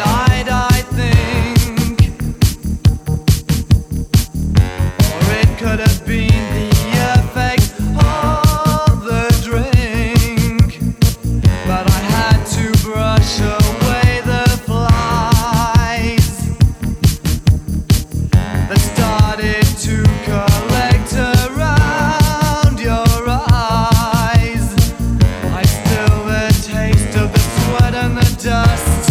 night, I think. Or it could have been the effect of the drink. But I had to brush away the flies that started to collect around your eyes. I still the taste of the sweat and the dust.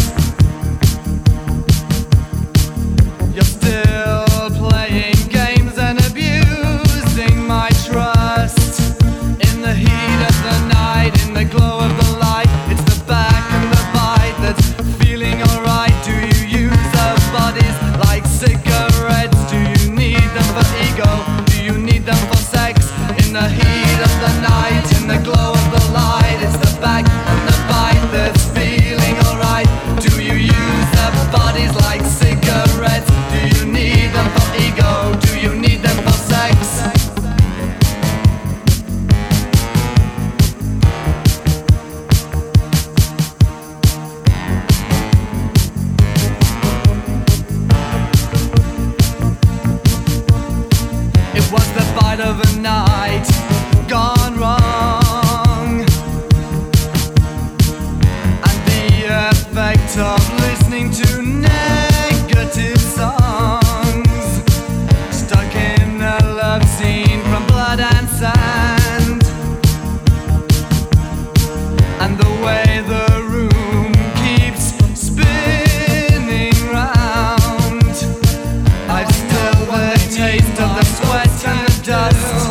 You're still playing games and abusing my trust. In the heat of the night, in the glow of the light, it's the back and the bite that's feeling alright. Do you use our bodies like cigarettes? Do you need them for ego? Do you need them for sex? In the heat of the night, in the glow of the light, it's the back and the bite that's feeling alright. Do you use our bodies like cigarettes? Do you need them for ego? Do you need them for sex? It was the bite of a night gone wrong, and the effect of listening to negative songs, stuck in a love scene from blood and sand, and the way the room keeps spinning round. I've still the taste of the sweat and the dust,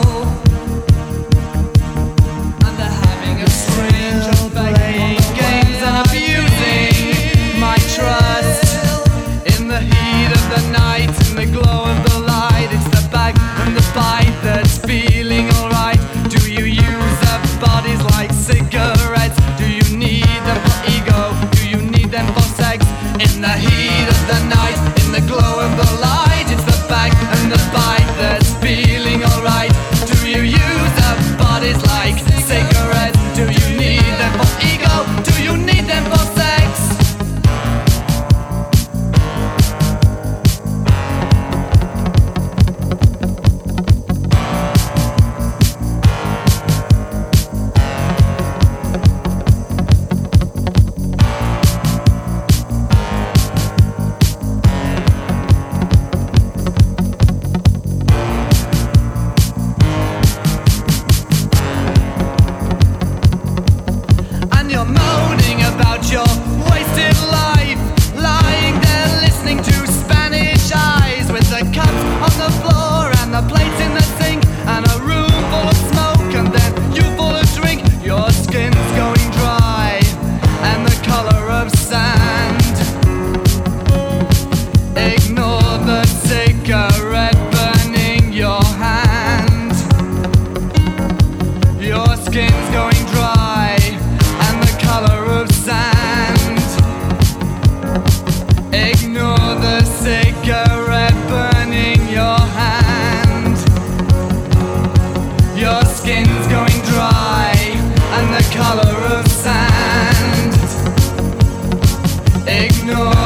and the having of strange playing games and abusing my trust. In the heat of the night, in the glow of the light, it's the back and the bite that's feeling alright. Do you use our bodies like cigarettes? Do you need them for ego? Do you need them for sex? In the heat of the night, in the glow of the light, it's the back and the bite that's feeling alright. Do you use our bodies like cigarettes? Do you need them for ego? Do you need them for sex? And you're moaning about your wasted life, lying there listening to Spanish eyes, with the cups on the floor and the plates in the sink, and a room full of smoke, and then you full of drink. Your skin's going dry and the color of sand. Ignore the cigarette burning your hand. Your skin's going dry and the color of sand. Ignore the cigarette burning your hand. Your skin's going dry and the color of sand. Ignore